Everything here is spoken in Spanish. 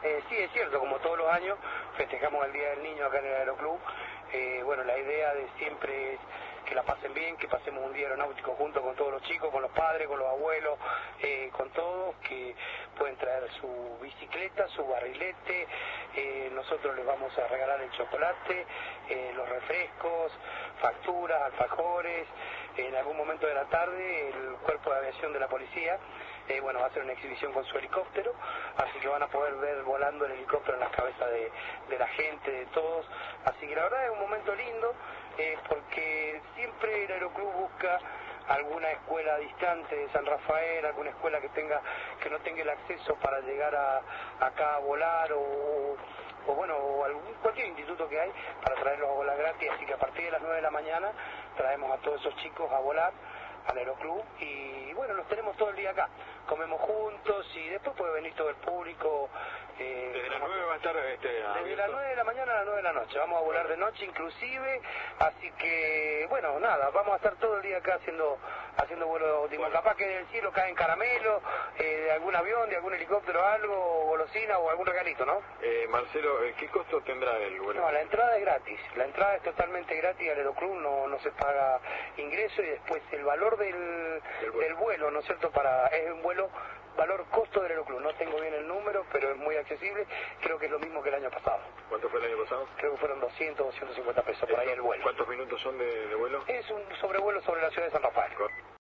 Sí, es cierto, como todos los años festejamos el Día del Niño acá en el Aeroclub. Bueno, la idea de siempre es que la pasen bien, que pasemos un día aeronáutico junto con todos los chicos, con los padres, con los abuelos, con todos, que pueden traer su bicicleta, su barrilete, nosotros les vamos a regalar el chocolate, los refrescos, facturas, alfajores. En algún momento de la tarde el Cuerpo de Aviación de la Policía bueno, va a hacer una exhibición con su helicóptero, así que van a poder ver volando el helicóptero en las cabezas de la gente, de todos. Así que la verdad es un momento lindo, porque siempre el Aeroclub busca alguna escuela distante de San Rafael, alguna escuela que no tenga el acceso para llegar acá a volar, o bueno, o cualquier instituto que hay, para traerlos a volar gratis. Así que a partir de las 9 de la mañana traemos a todos esos chicos a volar al Aeroclub, y bueno, los tenemos todo el día acá, comemos juntos y después puede venir todo el público. Desde las 9 va a estar desde las 9 de la mañana a las 9 de la noche, vamos a volar de noche inclusive, así que bueno, nada, vamos a estar todo el día acá haciendo vuelos, digo, capaz que del cielo caen caramelos, de algún avión, de algún helicóptero, algo, o golosina o algún regalito, ¿no? Marcelo, ¿qué costo tendrá el vuelo? No, la entrada es gratis, la entrada es totalmente gratis al Aeroclub, no se paga ingreso, y después el valor del vuelo, ¿no es cierto? Es un vuelo, valor costo del Aeroclub, no tengo bien el número, pero es muy accesible, creo que es lo mismo que el año pasado. ¿Cuánto fue el año pasado? Creo que fueron 200, 250 pesos por ahí el vuelo. ¿Cuántos minutos son de vuelo? Es un sobrevuelo sobre la ciudad de San Rafael.